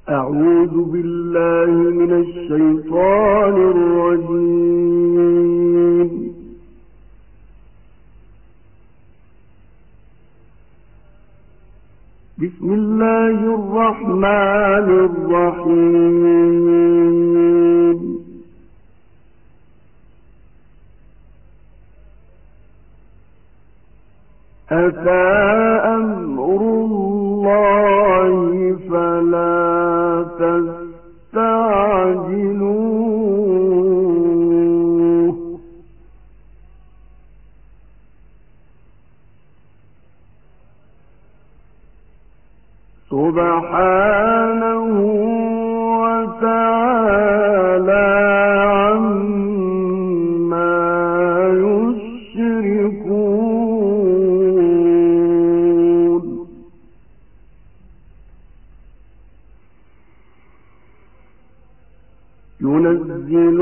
أعوذ بالله من الشيطان الرجيم. بسم الله الرحمن الرحيم. أتى أمر الله فلا تستعجلوه سبحانه وتعالى عما يشركون. ينزل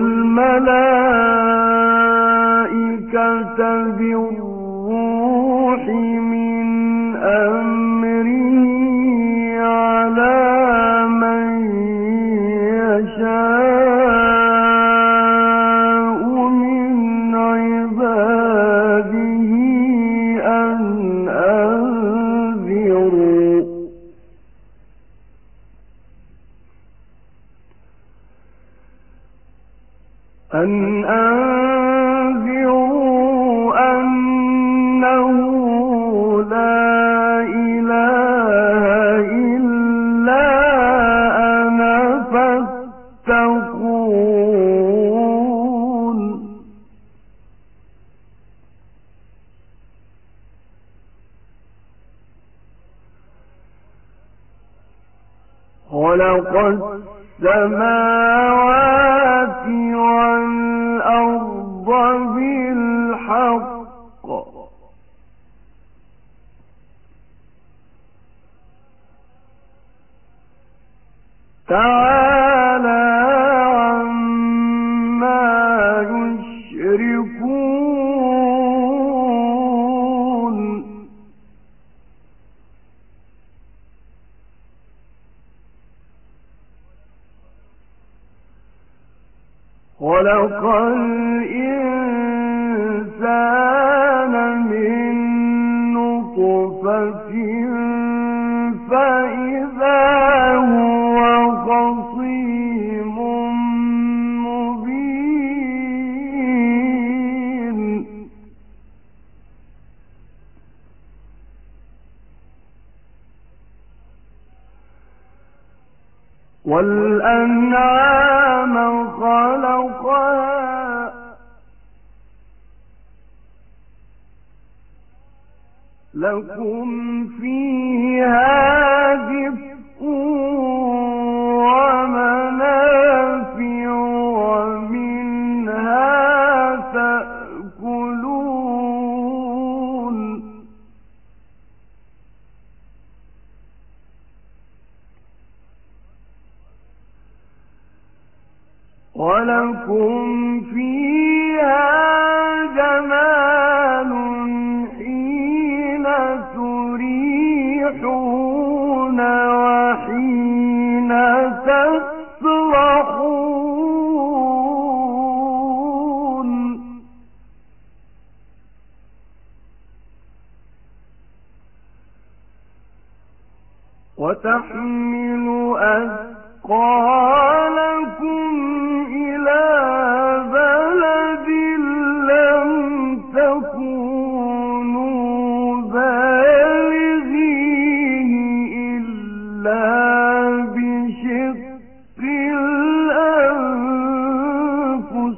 الملائكة بالروح من أمره على من يشاء من عباده أن أنذروا أنه لا إله إلا أنا فاتقون. خلق السماوات والأرض بالحق تعالى عما يشركون. خلق الإنسان من نطفة فإذا هو خصيم مبين. والأنعام خلقها لكم فيها دفء ومنافع ومنها تأكلون. ولكم فيها جمال حين تريحون وحين تسرحون. وتحمل أثقالكم إلى بلد لم تكونوا بالغيه إلا بشق الأنفس.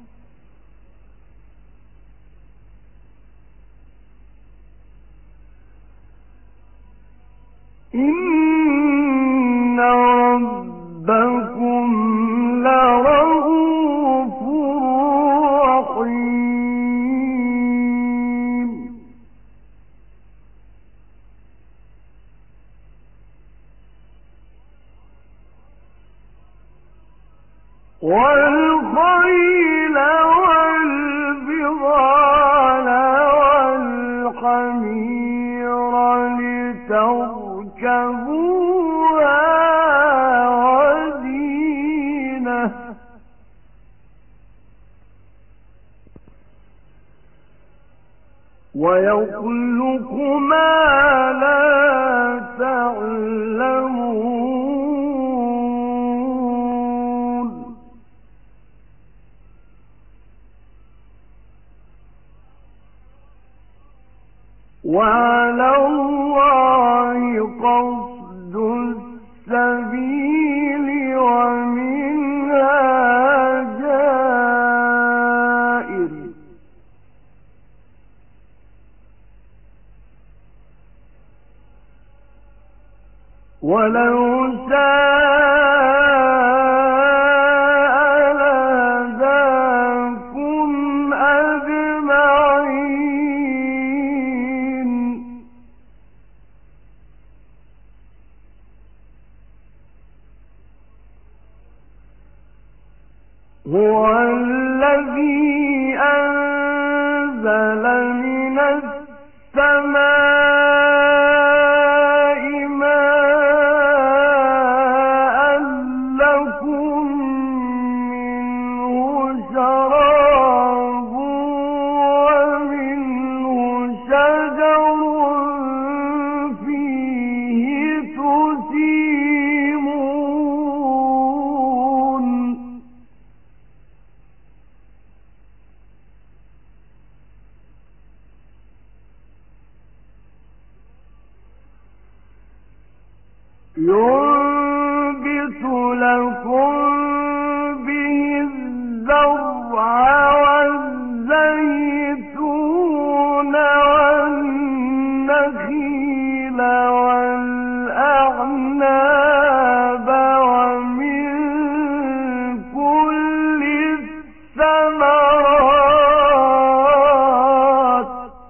إن ربكم لرؤوف رحيم. والخيل والبغال والحمير لتركبوها ويخلق ما لا تعلمون وعلى الله قصد السبيل ومنها جائر ولو شاء لهداكم أجمعين هو الذي أنزل من السماء ماء لكم منه شراب ومنه شجر فيه تسيمون ينبت لكم به الزرع والزيتون والنخيل والأعناب ومن كل الثمرات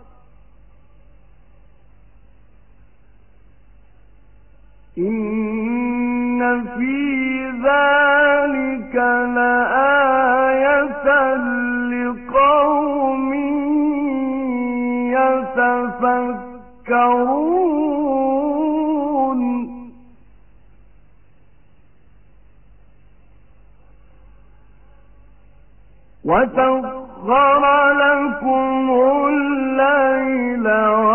إن في ذلك لآية لقوم يتفكرون وسخر لكم الليل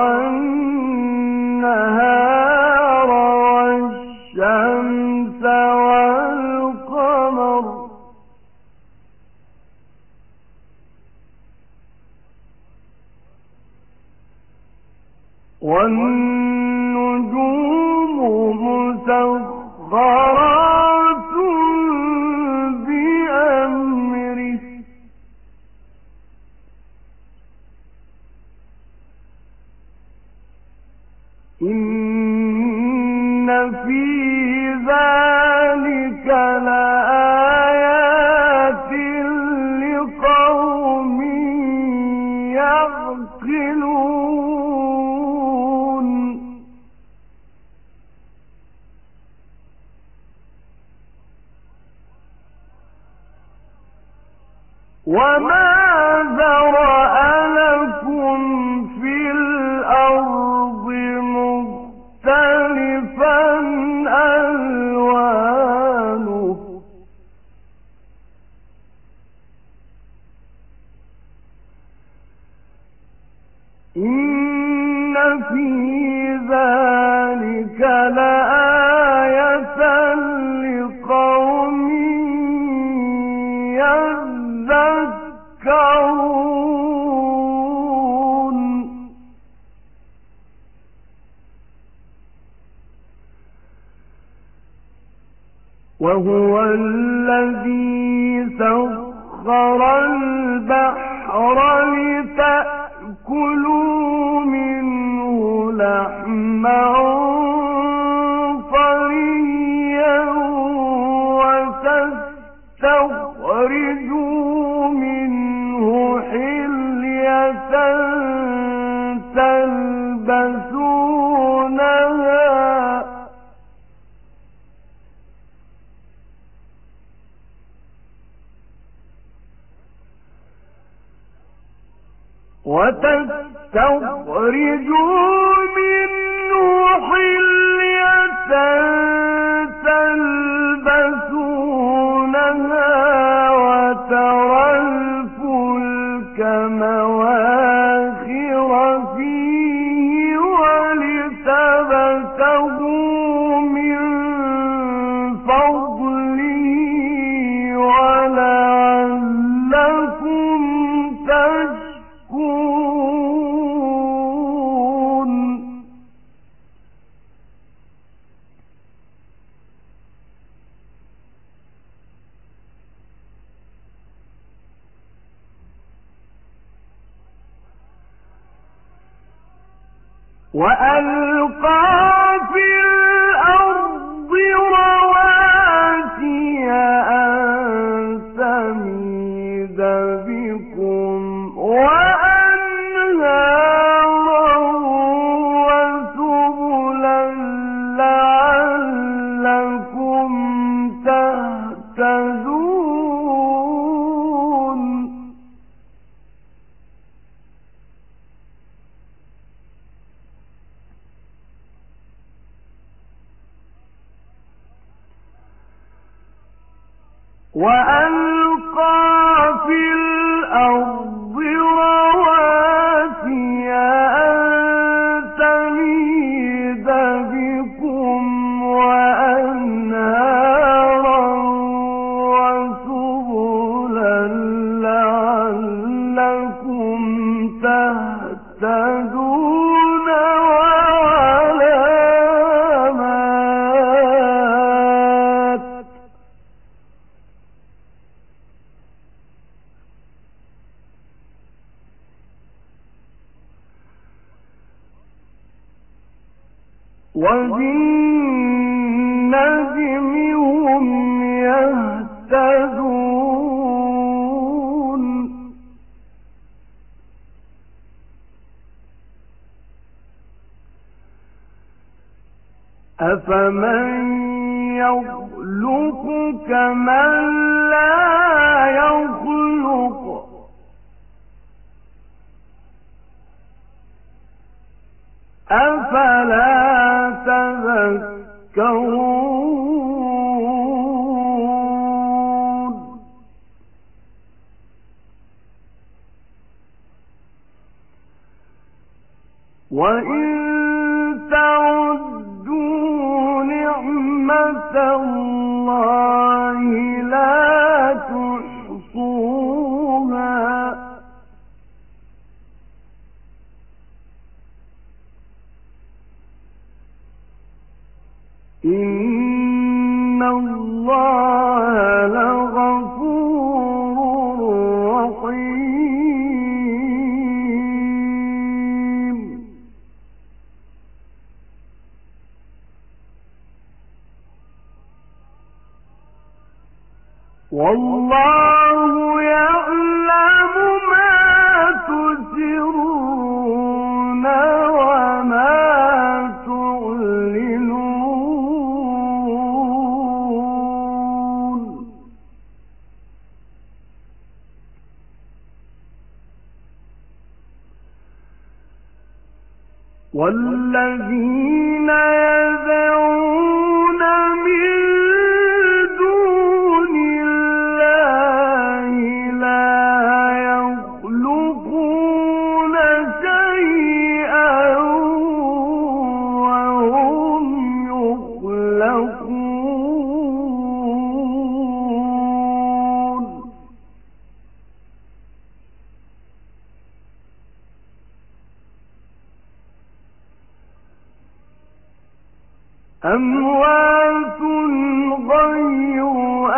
والنهار والشمس والقمر والنجوم مسخرات بأمره إن في ذلك لآيات لقوم يعقلون وما ذرأ لكم في الأرض مختلفا ألوانه إن في ذلك لآية لقوم يذكرون وهو الذي سخر البحر لتأكلوا منه لحما طريا وتستخرجوا منه حلية وتستخرجوا منه حلية تلبسونها وترى الفلك مواخر وألقى في الأرض رواسي أن تميد بكم وأنهارا وسبلا لعلكم تهتدون وألقى في الأرض رواسي أن تميد بكم وأنهارا وسبلا لعلكم تهتدون وعلامات وبالنجم هم يهتدون أفمن يخلق كمن لا يخلق أفلا تذكرون وإن تعدوا نعمة الله لا تحصوها إن الله لغفور رحيم والله يعلم ما تسرون وما تعلنون والذين يدعون من دون الله لا يخلقون شيئا وهم يخلقون أموات غير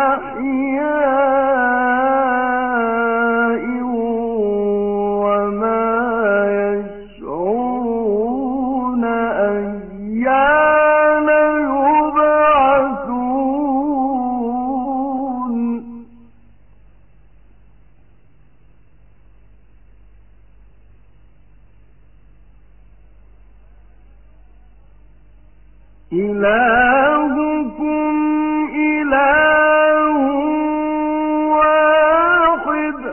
أحياء وما يشعرون أيان يبعثون إلهكم إله واحد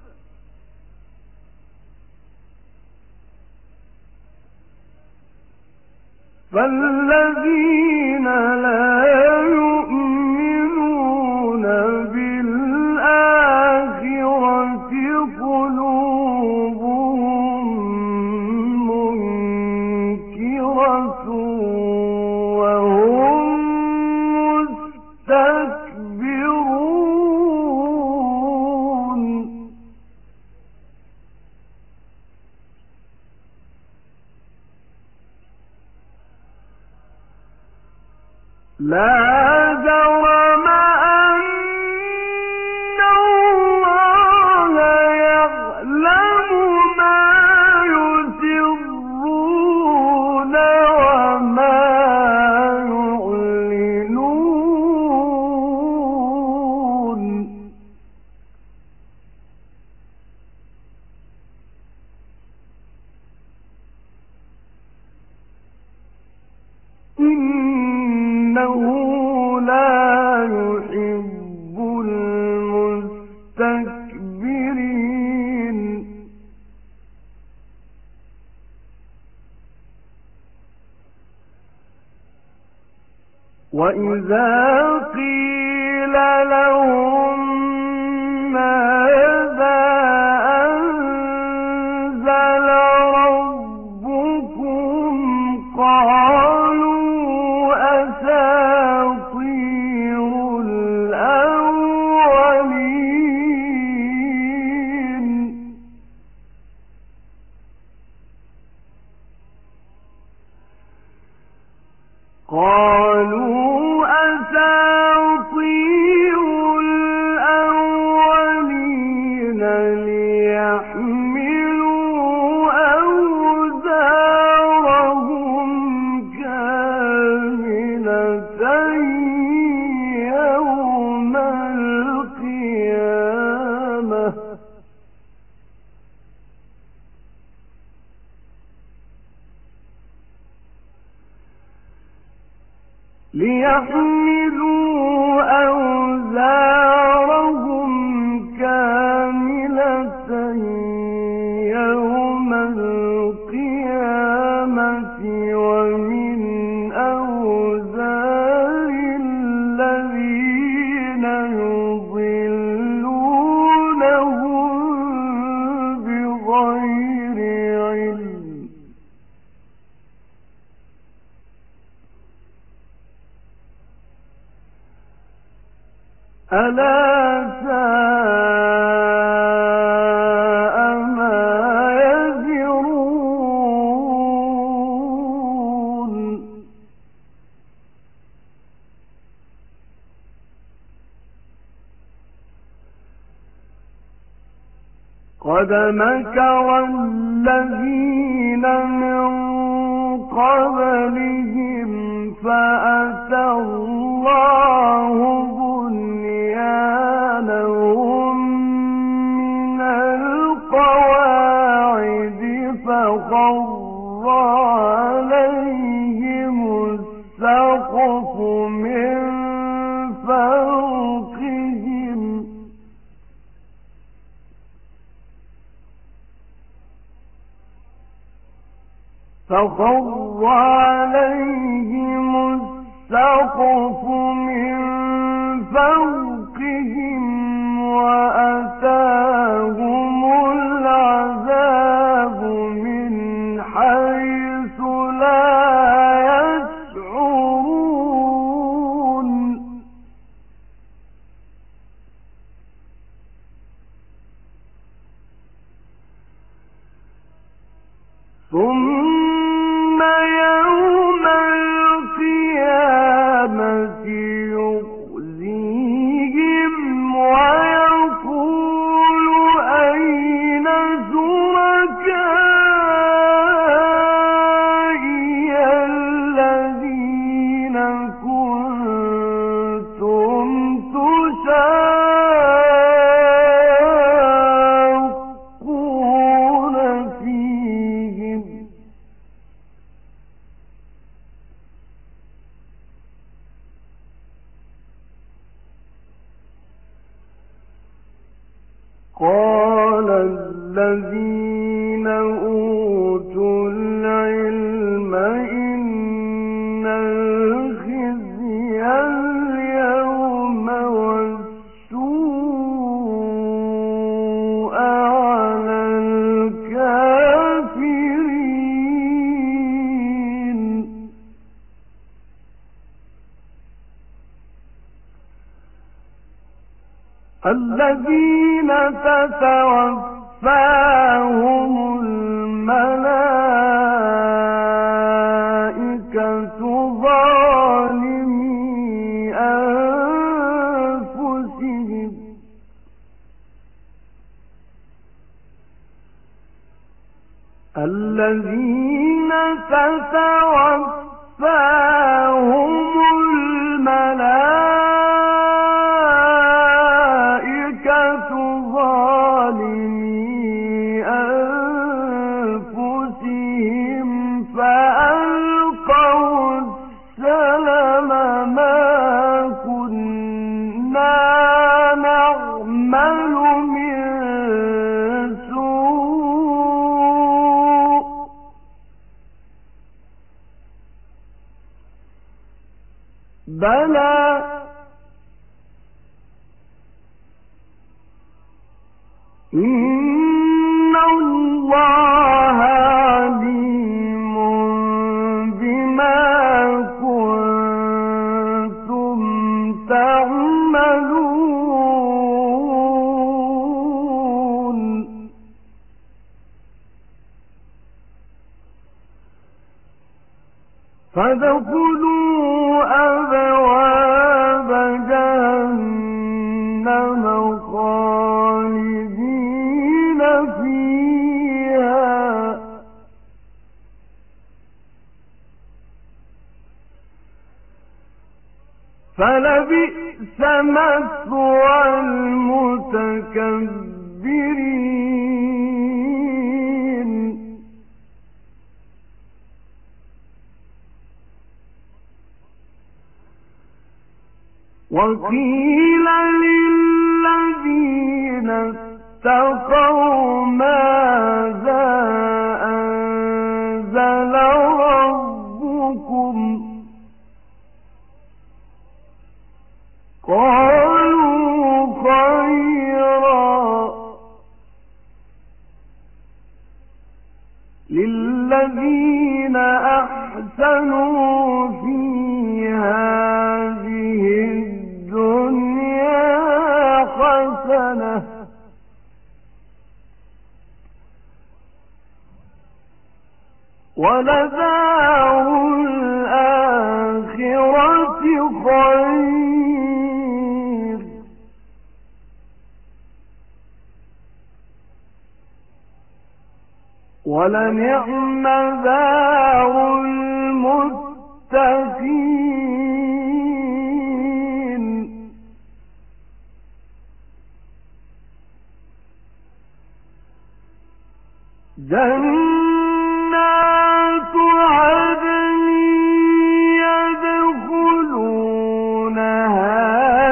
فالذين لا يؤمنون بالآخرة قلوبهم منكرة وهم مستكبرون لا جرم أن الله يعلم ما يسرون وإذا قيل لهم ماذا أنزل ربكم قالوا أساطير الأولين ليحملوا أوزارهم كاملة يوم القيامة ومن أوزار الذين يضلونهم بغير علم ألا ساء ما يزرون قد مكر الذين من قبلهم فأتى الله بنيانهم من القواعد فخر عليهم السقف من فوقهم وأتاهم العذاب من حيث لا يشعرون ثم يوم القيامة يخزيهم ويقول أين شركائي الذين كنتم تشاقون فيهم قال الذين أوتوا العلم إن الخزي اليوم والسوء على الكافرين الذين تتوفاهم الملائكة ظالمي أنفسهم الذين تتوفاهم الملائكة ظالمي أنفسهم فألقوا السلم ما كنا نعمل من سوء إن الله عليم بما كنتم تعملون فادخلوا أبواب جهنم خالدين فيها فلبئس مثوى المتكبرين وقيل للذين اتقوا ماذا أنزل ربكم قالوا خيرا للذين أحسنوا في هذه الدنيا حسنة ولدار الآخرة خير ولنعم دار المتقين جنات عدن يدخلونها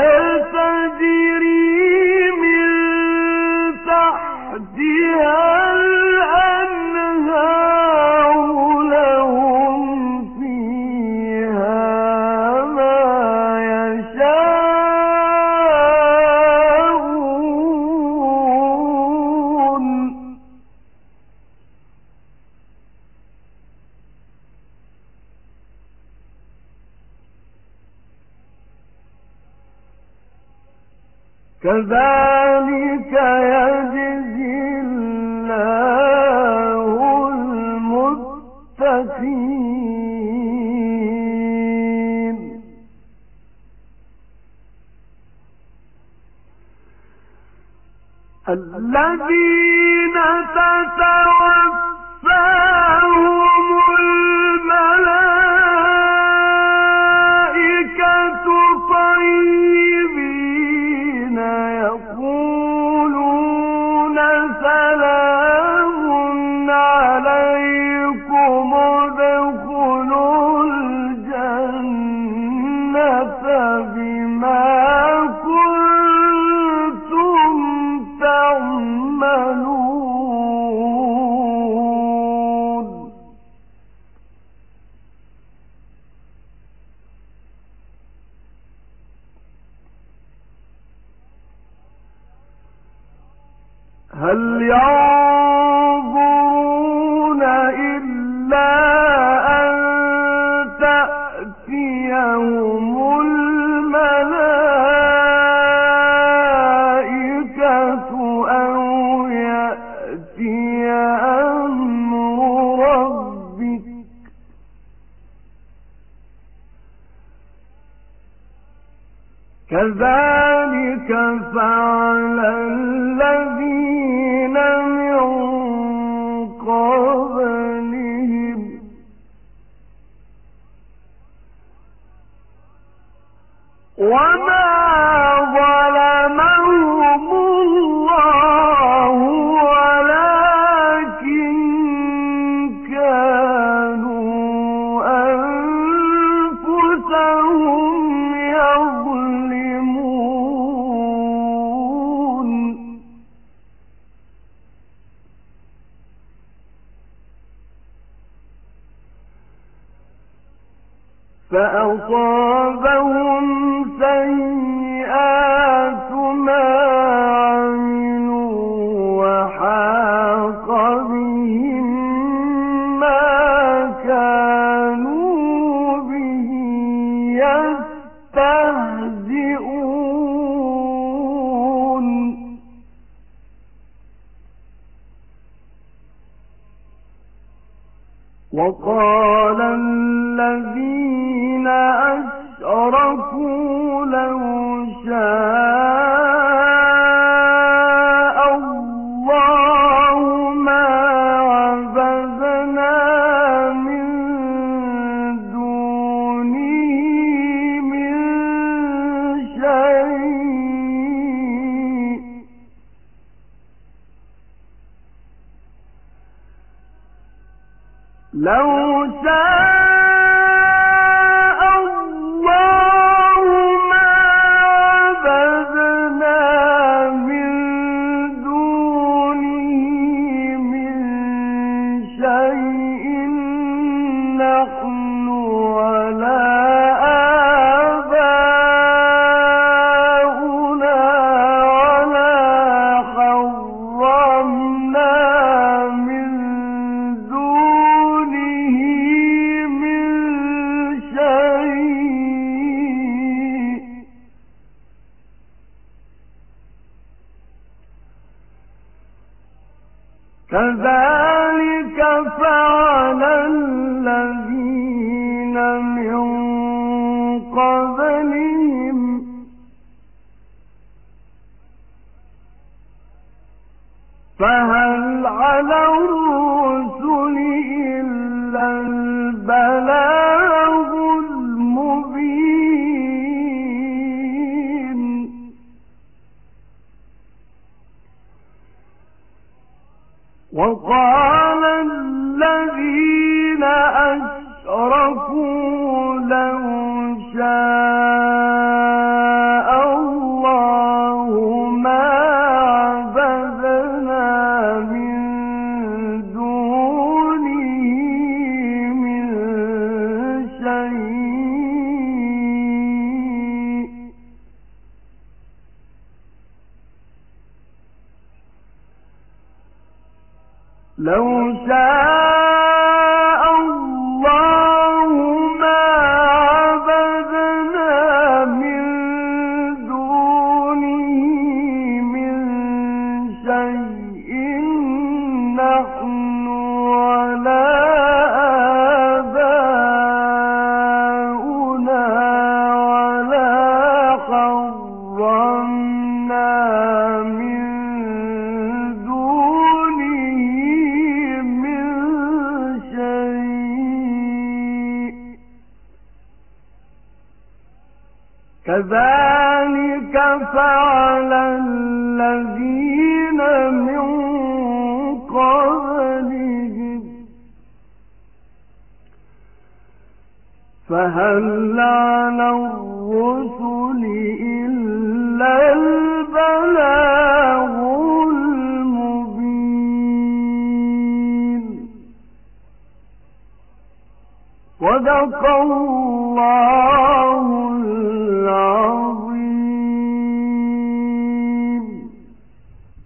تجري من تحتها الأنهار لهم فيها ما يشاءون كذلك يجزي الله المتقين الذين تتوفاهم الملائكة طيبين يقولون سلام عليكم ادخلوا الجنة بما كنتم تعملون هل ينظرون إلا أن تأتيهم الملائكة أو يأتي أمر ربك كذلك فعل الذين من قبلهم وما ظلمهم الله ولكن كانوا أنفسهم يظلمون فأصابهم سيئات ما عملوا وحاق بهم ما كانوا به يستهزئون وقال الذين أشركوا لو شاء الله ما عبدنا من دونه من شيء لو شاء الله ما عبدنا من دونه من شيء نحن ولا آباؤنا ولا حرمنا من دونه من شيء كذلك فعل الذين من قبلهم فهل على الرسل إلا البلاغ المبين وقال الذين أشركوا لو شاء الله ما عبدنا من دونه من شيء لو شاء الله ما عبدنا من دونه من شيء نحن ولا آباؤنا ولا حرمنا من دونه من شيء كذلك فعل الذين من قبلهم فهل على الرسل إلا البلاغ المبين صدق الله